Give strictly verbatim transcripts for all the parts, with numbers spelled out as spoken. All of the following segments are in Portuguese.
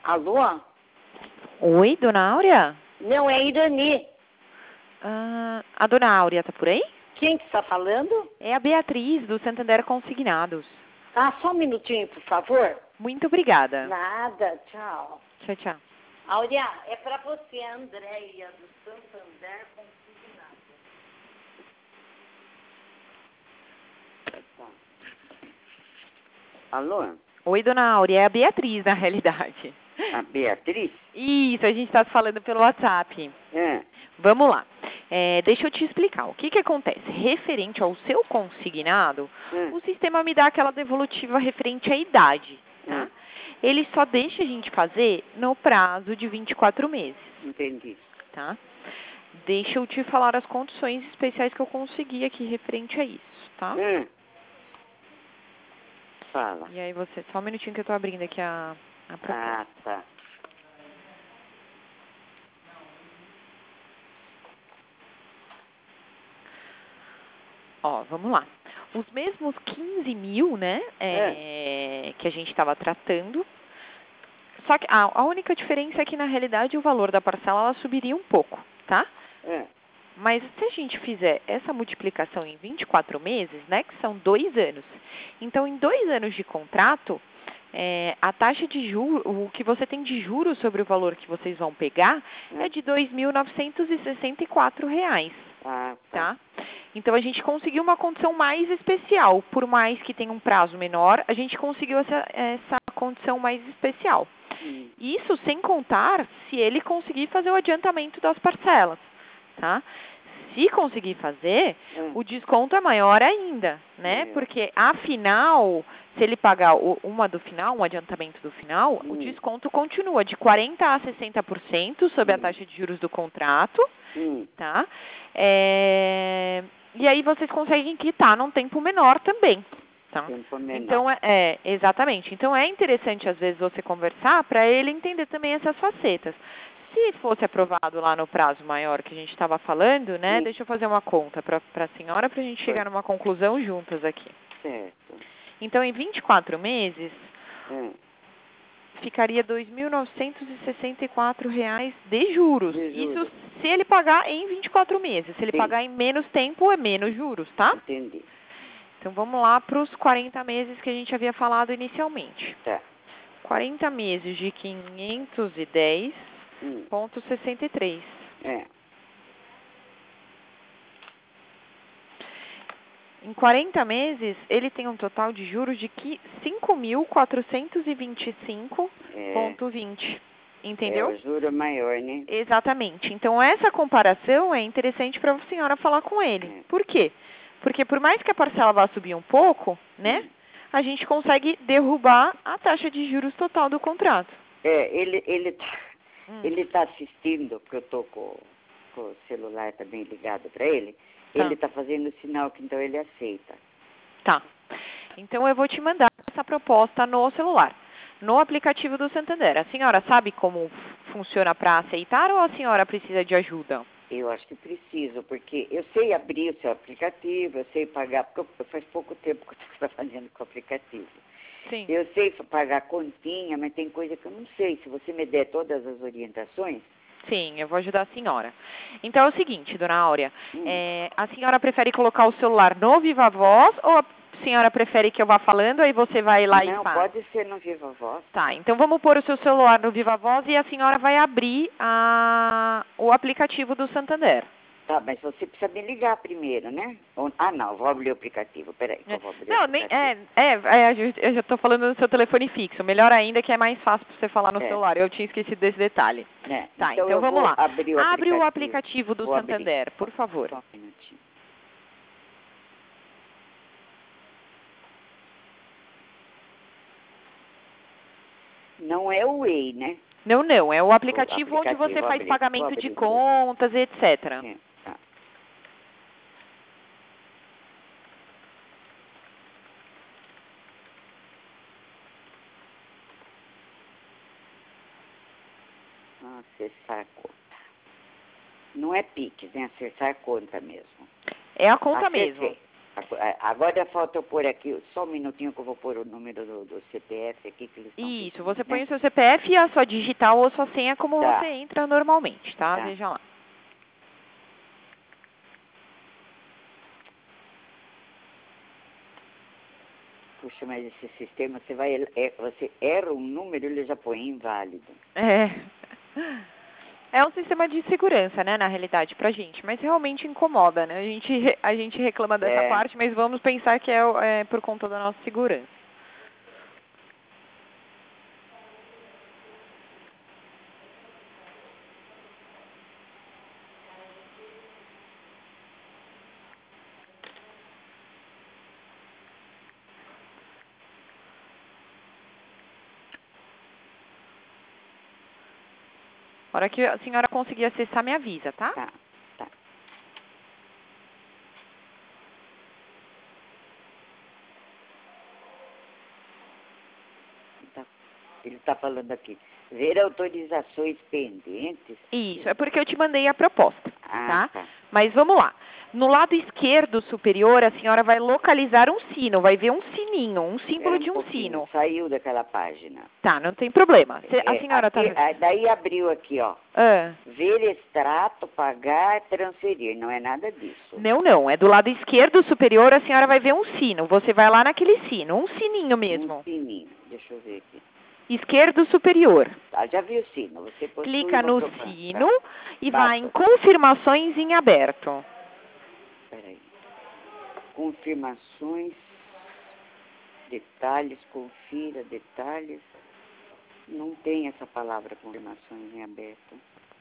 Alô? Oi, dona Áurea? Não, é Irani. Ah, a dona Áurea tá por aí? Quem que está falando? É a Beatriz, do Santander Consignados. Ah, só um minutinho, por favor. Muito obrigada. Nada, tchau. Tchau, tchau. Áurea, é para você, a Andréia, do Santander Consignado. Alô? Oi, dona Áurea, é a Beatriz, na realidade. A Beatriz? Isso, a gente está falando pelo WhatsApp. É. Vamos lá. É, deixa eu te explicar. O que, que acontece? Referente ao seu consignado, Hum. o sistema me dá aquela devolutiva referente à idade, tá? Hum. Ele só deixa a gente fazer no prazo de vinte e quatro meses, Entendi. tá? Deixa eu te falar as condições especiais que eu consegui aqui referente a isso, tá? Hum. Fala. E aí você, só um minutinho que eu tô abrindo aqui a, a proposta. Ah, tá. Ó, vamos lá. Os mesmos quinze mil, né, é, que a gente estava tratando, só que a, a única diferença é que, na realidade, o valor da parcela ela subiria um pouco, tá? É. Mas se a gente fizer essa multiplicação em vinte e quatro meses, né, que são dois anos, então, em dois anos de contrato, é, a taxa de juros, o que você tem de juros sobre o valor que vocês vão pegar é de dois mil novecentos e sessenta e quatro reais. Ah, tá. Tá? Então, a gente conseguiu uma condição mais especial. Por mais que tenha um prazo menor, a gente conseguiu essa, essa condição mais especial. Hum. Isso sem contar se ele conseguir fazer o adiantamento das parcelas, tá? Se conseguir fazer, Hum. o desconto é maior ainda, né? Maior. Porque, afinal, se ele pagar o- uma do final, um adiantamento do final, o Hum. desconto continua de quarenta por cento a sessenta por cento sobre a Hum. taxa de juros do contrato, Hum. tá? É, E aí vocês conseguem quitar num tempo menor também, tá? Tempo menor. Então, é, é, exatamente. Então, é interessante, às vezes, você conversar para ele entender também essas facetas. Se fosse aprovado lá no prazo maior que a gente estava falando, né? Sim. Deixa eu fazer uma conta para a senhora para a gente chegar numa conclusão juntas aqui. Certo. Então, em vinte e quatro meses, Hum. ficaria dois mil novecentos e sessenta e quatro reais de juros. De juros. Isso se ele pagar em vinte e quatro meses. Se ele Sim. pagar em menos tempo, é menos juros, tá? Entendi. Então, vamos lá para os quarenta meses que a gente havia falado inicialmente. Tá. quarenta meses de quinhentos e dez Hum. vírgula sessenta e três. É. Em quarenta meses, ele tem um total de juros de cinco mil quatrocentos e vinte e cinco vírgula vinte. Entendeu? É, o juro é maior, né? Exatamente. Então, essa comparação é interessante para a senhora falar com ele. É. Por quê? Porque por mais que a parcela vá subir um pouco, né, Hum. a gente consegue derrubar a taxa de juros total do contrato. É, ele, ele, tá, Hum. ele tá assistindo, porque eu tô com, com o celular também ligado para ele. Tá. Ele tá fazendo sinal que então ele aceita. Tá. Então, eu vou te mandar essa proposta no celular, no aplicativo do Santander. A senhora sabe como funciona para aceitar ou a senhora precisa de ajuda? Eu acho que preciso, porque eu sei abrir o seu aplicativo, eu sei pagar, porque eu, faz pouco tempo que eu estou trabalhando com o aplicativo. Sim. Eu sei pagar continha, mas tem coisa que eu não sei. Se você me der todas as orientações... Sim, eu vou ajudar a senhora. Então, é o seguinte, dona Áurea, Hum. é, a senhora prefere colocar o celular no Viva Voz ou a senhora prefere que eu vá falando, aí você vai lá não, e faz? pode ser no Viva Voz. Tá, então vamos pôr o seu celular no Viva Voz e a senhora vai abrir a, o aplicativo do Santander. Tá, mas você precisa me ligar primeiro, né? Ou- Ah, não, vou abrir o aplicativo. Peraí, que eu vou abrir Não, o nem, aplicativo. é, é, é, eu já estou falando no seu telefone fixo. Melhor ainda que é mais fácil para você falar no É. celular. Eu tinha esquecido desse detalhe. É, Tá, então então, eu vamos vou lá. abrir o Abre o aplicativo. aplicativo do Vou abrir. Santander, por favor. Só um minutinho. Não é o Way, né? Não, não. É o aplicativo, O onde aplicativo, você vou faz abrir, pagamento vou de abrir. contas, etcétera. É, tá. Acessar conta. Não é Pix, né? Acessar conta mesmo. É a conta Acessei. mesmo. Agora falta eu pôr aqui, só um minutinho que eu vou pôr o número do, do C P F aqui que eles estão Isso, pedindo, você né? põe o seu C P F e a sua digital ou sua senha como Tá. você entra normalmente, tá? Tá. Veja lá. Puxa, mas esse sistema, você vai, é, você erra um número, ele já põe inválido. É. É um sistema de segurança, né, na realidade, pra gente, mas realmente incomoda, né? A gente, a gente reclama dessa É. parte, mas vamos pensar que é, é por conta da nossa segurança. A hora que a senhora conseguir acessar, me avisa, tá? Tá, tá. Tá. Ele está falando aqui. Ver autorizações pendentes. Isso, é porque eu te mandei a proposta, Ah, tá? tá. Mas vamos lá. No lado esquerdo superior, a senhora vai localizar um sino, vai ver um sininho, um símbolo Espera um de um pouquinho, sino. saiu daquela página. Tá, não tem problema. Cê- a É, senhora aqui, tá... ah, daí abriu aqui, ó. Ah, Ver extrato, pagar, transferir. Não é nada disso. não, não. É do lado esquerdo superior, a senhora vai ver um sino. Você vai lá naquele sino, um sininho mesmo. Um sininho. Deixa eu ver aqui. Esquerdo superior. Ah, já vi o sino. Você possui Clica uma no propaganda. sino Tá. e Bato. vai em confirmações em aberto. Peraí. Confirmações, detalhes, confira, detalhes. Não tem essa palavra confirmações em aberto.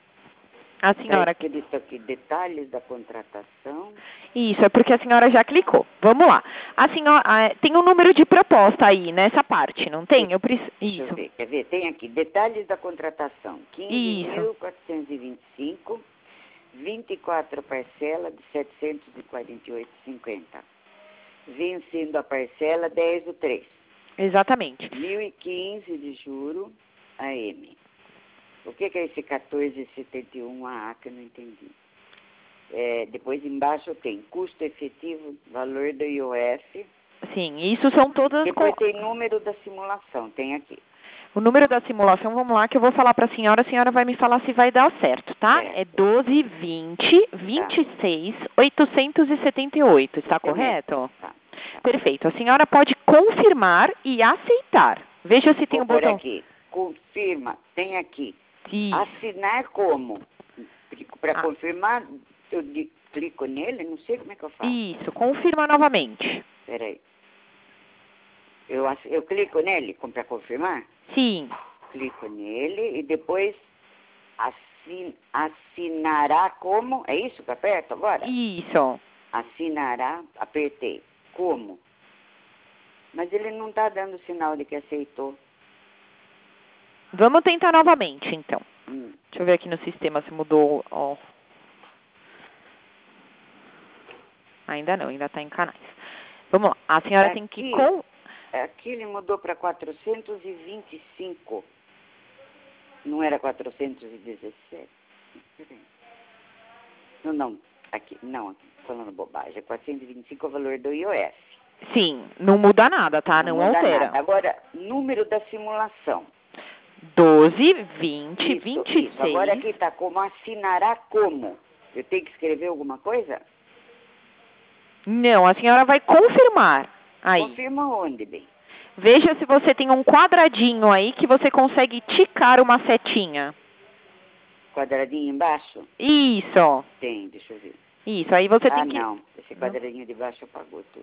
A Está senhora... escrito aqui, detalhes da contratação. Isso, é porque a senhora já clicou. Vamos lá. A senhora, ah, tem um número de proposta aí, nessa parte, não tem? Eu preciso... Deixa eu Isso. ver, quer ver? Tem aqui, detalhes da contratação. quinze mil quatrocentos e vinte e cinco, vinte e quatro parcelas de setecentos e quarenta e oito reais e cinquenta centavos. Vencendo a parcela dez do três. Exatamente. mil e quinze de juro A M. O que, que é esse quatorze e setenta e um A A que eu não entendi? É, depois embaixo tem custo efetivo, valor do I O F. Sim, isso são todas... Depois com- tem número da simulação, tem aqui. O número da simulação, vamos lá, que eu vou falar para a senhora, a senhora vai me falar se vai dar certo, tá? Certo. É doze, vinte, vinte e seis, oitocentos e setenta e oito, está Isso mesmo. correto? Tá, tá. Perfeito. A senhora pode confirmar e aceitar. Veja se tem Vou o por botão... aqui, confirma, tem aqui. Isso. Assinar como? Para Ah. confirmar, eu de- clico nele, não sei como é que eu faço. Isso, confirma novamente. Peraí. Eu, ass- eu clico nele para confirmar? Sim. Clico nele e depois assin, assinará como? É isso que eu aperto agora? Isso. Assinará, apertei. Como? Mas ele não está dando sinal de que aceitou. Vamos tentar novamente, então. Hum. Deixa eu ver aqui no sistema se mudou. Ó. Ainda não, ainda está em canais. Vamos lá. A senhora tem que... Aqui. Com... Aqui ele mudou para quatrocentos e vinte e cinco. Não era quatrocentos e dezessete? Peraí. Não, não. Aqui, não, aqui, falando bobagem. É quatrocentos e vinte e cinco é o valor do I O F. Sim, não muda nada, tá? Não, muda altera. nada. Agora, número da simulação. doze, vinte, Isso, vinte e seis. isso. Agora aqui está como assinará como. Eu tenho que escrever alguma coisa? Não, a senhora vai confirmar. Aí. Confirma onde, bem? Veja se você tem um quadradinho aí que você consegue ticar uma setinha. Quadradinho embaixo? Isso. Tem, deixa eu ver. Isso, aí você ah, tem que... não. Esse quadradinho de baixo apagou tudo.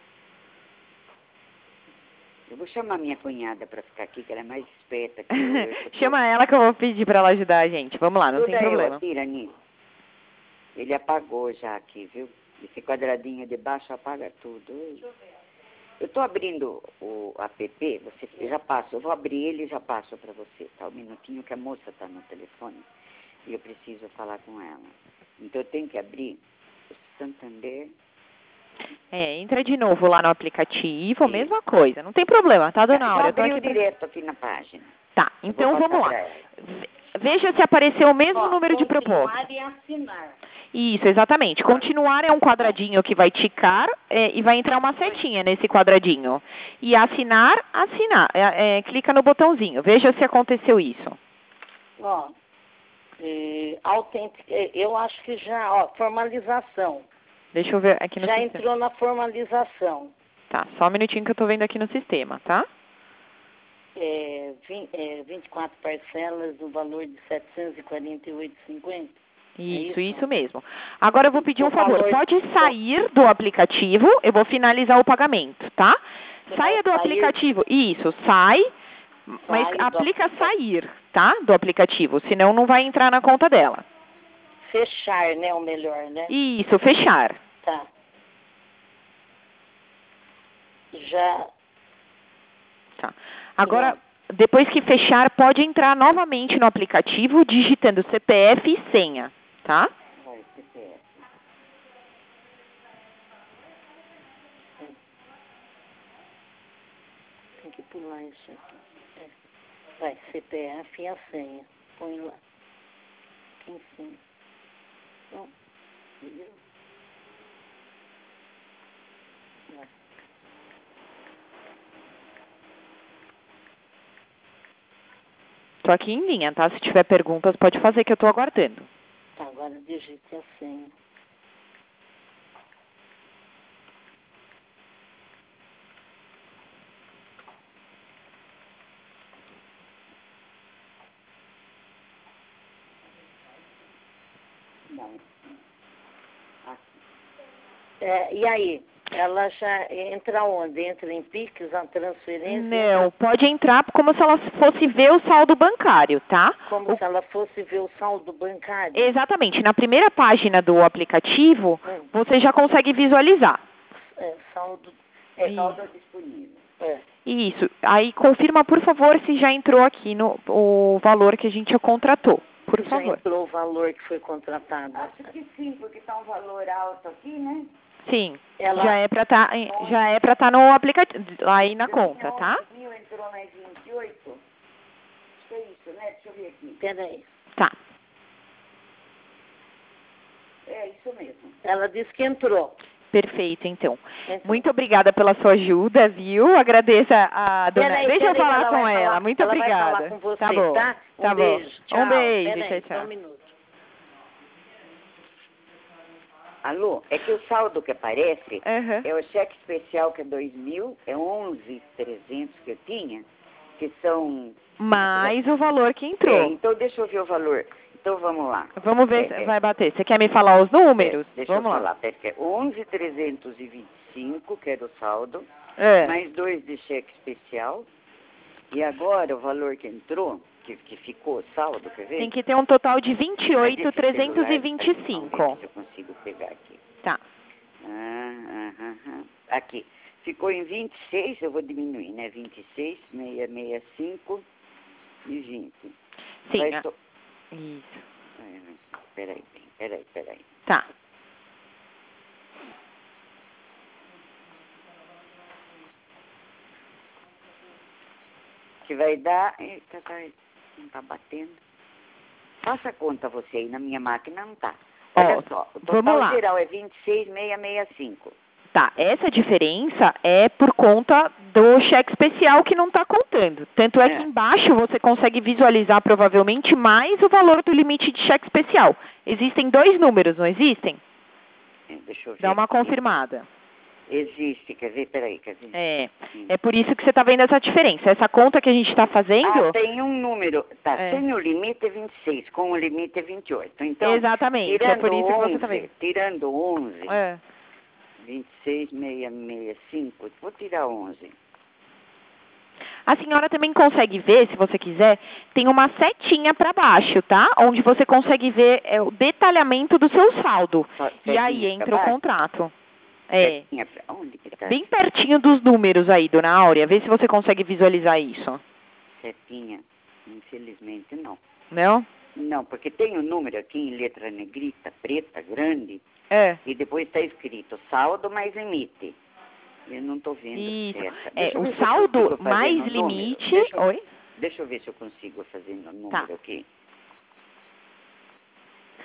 Eu vou chamar minha cunhada para ficar aqui, que ela é mais esperta que eu. eu tô... Chama ela que eu vou pedir para ela ajudar a gente. Vamos lá, não Tudo tem problema. Eu, Tirani. Ele apagou já aqui, viu? Esse quadradinho de baixo apaga tudo. Eu estou abrindo o app, você eu já passo, eu vou abrir ele e já passo para você, tá? Um minutinho que a moça está no telefone e eu preciso falar com ela. Então eu tenho que abrir o Santander. É, entra de novo lá no aplicativo, Sim. mesma coisa. Não tem problema, tá, dona Já Áurea? Eu tô abriu aqui pra... direto aqui na página. Tá, Eu então vou vamos passar lá. pra ela. Ve- Veja se apareceu o mesmo Ó, número de proposta. continuar e assinar. Isso, exatamente. Continuar é um quadradinho que vai ticar é, e vai entrar uma setinha nesse quadradinho. E assinar, assinar. É, é, clica no botãozinho. Veja se aconteceu isso. Ó, é, autêntica, eu acho que já, ó, formalização. Deixa eu ver aqui no Já sistema. entrou na formalização. Tá, só um minutinho que eu tô vendo aqui no sistema, tá? É, vinte, é, vinte e quatro parcelas do valor de setecentos e quarenta e oito reais e cinquenta centavos. Isso, É isso, isso? mesmo. Agora eu vou pedir um O favor. valor- Pode sair do aplicativo, eu vou finalizar o pagamento, tá? Você Saia vai do sair? aplicativo. Isso, sai, mas Sai do aplica aplicativo. sair, tá? Do aplicativo, senão não vai entrar na conta dela. Fechar, né, o melhor, né? Isso, fechar. Tá. Já, Tá. Agora, depois que fechar, pode entrar novamente no aplicativo digitando C P F e senha, tá? Vai, C P F. tem que pular isso aqui. É. Vai, C P F e a senha. Põe lá. Aqui em cima. Não. Viu? Vai. Tô aqui em linha, tá? Se tiver perguntas, pode fazer que eu tô aguardando. Tá, agora digite a senha. Não. Aqui. É, e aí? Ela já entra onde? Entra em Pix, a transferência? Não, pode entrar como se ela fosse ver o saldo bancário, tá? Como O- se ela fosse ver o saldo bancário? Exatamente. Na primeira página do aplicativo, Hum. você já consegue visualizar. É, saldo. É Isso. saldo disponível. É. Isso. Aí confirma, por favor, se já entrou aqui no o valor que a gente contratou. Por Já favor. entrou o valor que foi contratado? Acho que sim, porque está um valor alto aqui, né? Sim. Ela- Já é para tá, já é para estar no aplicativo, aí na conta, tá? onze mil, entrou mais vinte e oito. Acho que é isso, né? Deixa eu ver aqui. Peraí. Tá. É isso mesmo. Ela disse que entrou. Perfeito, então. Entrou. Muito obrigada pela sua ajuda, viu? Agradeço a a dona. Peraí, Deixa eu peraí, falar ela com vai ela. falar- Muito ela vai obrigada. falar com você, tá bom. tá? Um Tá bom. beijo, tchau. Um beijo, Peraí, tchau, só tchau. um minuto. Alô, é que o saldo que aparece Aham. é o cheque especial que é dois mil, é onze mil e trezentos que eu tinha, que são... Mais o valor que É, entrou. então deixa eu ver o valor. Então vamos lá. Vamos ver É, se é. vai bater. Você quer me falar os números? É, deixa Vamos eu lá. falar, pera, que é onze mil trezentos e vinte e cinco, que era o saldo, É. mais dois de cheque especial. E agora o valor que entrou, que, que ficou saldo, quer ver? Tem que ter um total de vinte e oito mil Mas esse trezentos e celular, vinte e aqui, vamos ver cinco. se eu consigo pegar aqui. Tá. Ah, ah, ah, ah. Aqui. Ficou em vinte e seis, eu vou diminuir, né? vinte e seis, seiscentos e sessenta e cinco e vinte. Sim. Vai ah, to- Isso. Ai, mas, Peraí, bem, peraí, peraí. Tá. Que vai dar... Eita, tá, não tá batendo. Faça a conta você aí, na minha máquina não tá. Olha Ó, só, o vamos total lá. geral é vinte e seis mil seiscentos e sessenta e cinco. Tá, essa diferença é por conta do cheque especial que não está contando. Tanto é, É. que embaixo você consegue visualizar provavelmente mais o valor do limite de cheque especial. Existem dois números, não existem? É, Deixa eu ver. Dá uma aqui. confirmada. Existe, quer ver? Peraí, quer ver? É, Hum. é por isso que você está vendo essa diferença. Essa conta que a gente está fazendo... Ah, tem um número. Tá, É. sem o limite é vinte e seis, com o limite é vinte e oito. Então, Exatamente, é tirando por isso que você onze, está vendo. tirando onze, É. vinte e seis mil seiscentos e sessenta e cinco, vou tirar onze. A senhora também consegue ver, se você quiser, tem uma setinha para baixo, tá? Onde você consegue ver é, o detalhamento do seu saldo. Só E aí setinha entra pra o baixo? contrato. É, Setinha pra- Onde que tá? bem pertinho dos números aí, dona Áurea. Vê se você consegue visualizar isso. Setinha, infelizmente não. Não? Não, porque tem o número aqui em letra negrita, preta, grande, É. e depois está escrito saldo mais limite. Eu não estou vendo Isso. certo. É, Deixa eu ver o se eu saldo consigo fazer mais no número. limite... Deixa, eu- Oi? deixa eu ver se eu consigo fazer no número Tá. aqui.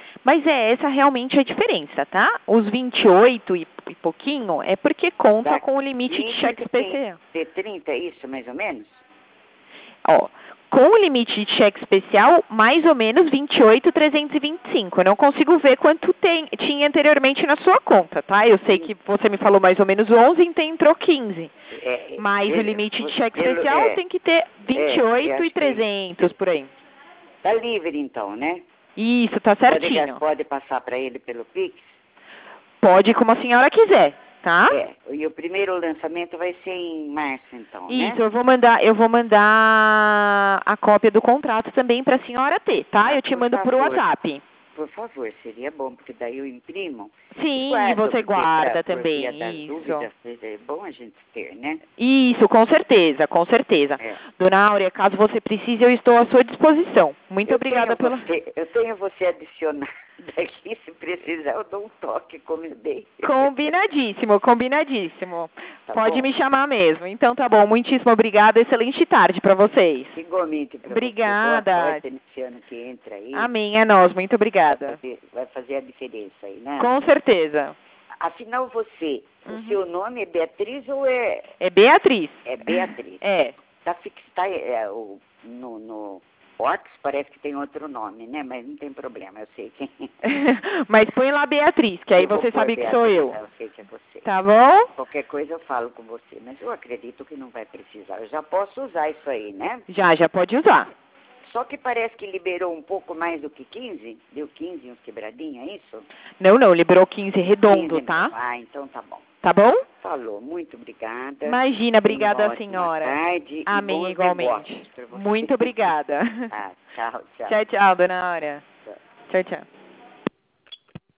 Mas é essa realmente a diferença, tá? Os vinte e oito e, e pouquinho é porque conta Dá com o limite de cheque especial. De trinta, é isso, mais ou menos? Ó, com o limite de cheque especial, mais ou menos vinte e oito mil trezentos e vinte e cinco. Eu não consigo ver quanto tem, tinha anteriormente na sua conta, tá? Eu sei que você me falou mais ou menos onze, então entrou quinze. É, Mas ele- o limite de cheque ele- especial é, tem que ter vinte e oito e trezentos por aí. Tá livre então, né? Isso, tá Pode, certinho. pode passar para ele pelo Pix? Pode como a senhora quiser, tá? É, e o primeiro lançamento vai ser em março então, né? Isso, eu vou mandar, eu vou mandar a cópia do contrato também para a senhora ter, tá? Ah, Eu te por mando por favor. WhatsApp. Por favor, seria bom, porque daí eu imprimo. Sim, guardo, e você porque guarda pra- por também, via das isso. dúvidas, é bom a gente ter, né? Isso, com certeza, com certeza. É. Dona Áurea, caso você precise, eu estou à sua disposição. Muito eu obrigada tenho pela... Você, eu tenho você adicionado aqui, se precisar eu dou um toque, como eu dei. Combinadíssimo, combinadíssimo. Tá Pode bom? me chamar mesmo. Então tá bom, muitíssimo obrigada, excelente tarde para vocês. Igualmente para você. Obrigada. Boa sorte nesse ano que entra aí. Amém, é nós, muito Vai obrigada. fazer, vai fazer a diferença aí, né? Com certeza. Afinal, você, Uhum. o seu nome é Beatriz ou é, É Beatriz. é Beatriz? É. Tá fixado, é, o, no, no Whats parece que tem outro nome, né? Mas não tem problema, eu sei quem. Mas põe lá Beatriz, que aí Eu vou você pôr sabe que Beatriz, sou eu. Eu sei que é você. Tá bom? Qualquer coisa eu falo com você, mas eu acredito que não vai precisar. Eu já posso usar isso aí, né? Já, já pode usar. Só que parece que liberou um pouco mais do que quinze. Deu quinze, uns quebradinhos, é isso? Não, não, liberou quinze redondo, quinze tá? mesmo. Ah, então tá bom. Tá bom? Falou, muito obrigada. Imagina, obrigada, Tenha uma senhora. ótima tarde Amém, e bons igualmente. negócios pra você. Muito obrigada. Ah, tchau, tchau. Tchau, tchau, dona Áurea. Tchau. Tchau, tchau.